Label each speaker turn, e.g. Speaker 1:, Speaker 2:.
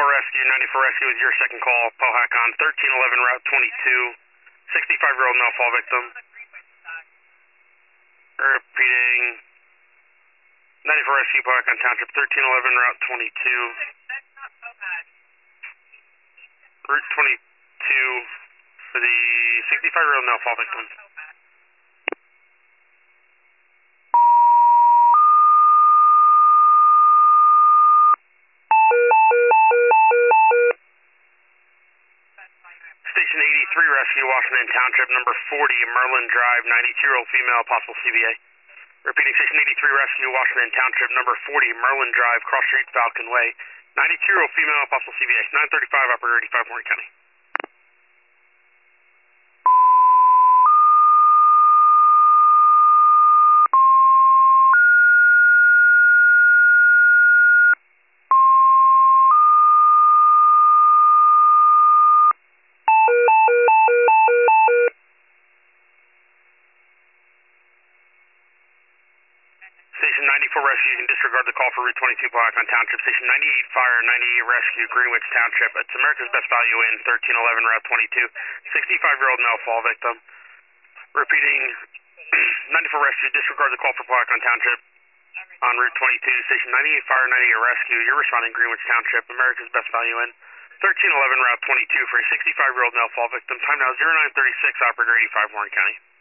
Speaker 1: Rescue, 94 Rescue is your second call. Pohack on 1311 Route 22. 65-year-old male fall victim. Repeating. 94 Rescue, Pohack on Township, 1311 Route 22. Route 22 for the 65-year-old male fall victim. Station 83 Rescue, Washington Township, number 40, Merlin Drive, 92-year-old female, possible CVA. Repeating, Station 83 Rescue, Washington Township, number 40, Merlin Drive, Cross Street, Falcon Way, 92-year-old female, possible CVA. 935, operator 85, Warren County. Station 94 Rescue, you can disregard the call for Route 22 block on Township. Station 98 Fire, 98 Rescue, Greenwich Township. It's America's Best Value in 1311 Route 22. 65-year-old male fall victim. Repeating, 94 Rescue, disregard the call for block on Township on Route 22. Station 98 Fire, 98 Rescue, you're responding Greenwich Township. America's Best Value in 1311 Route 22 for a 65-year-old male fall victim. Time now 0936, operator 85, Warren County.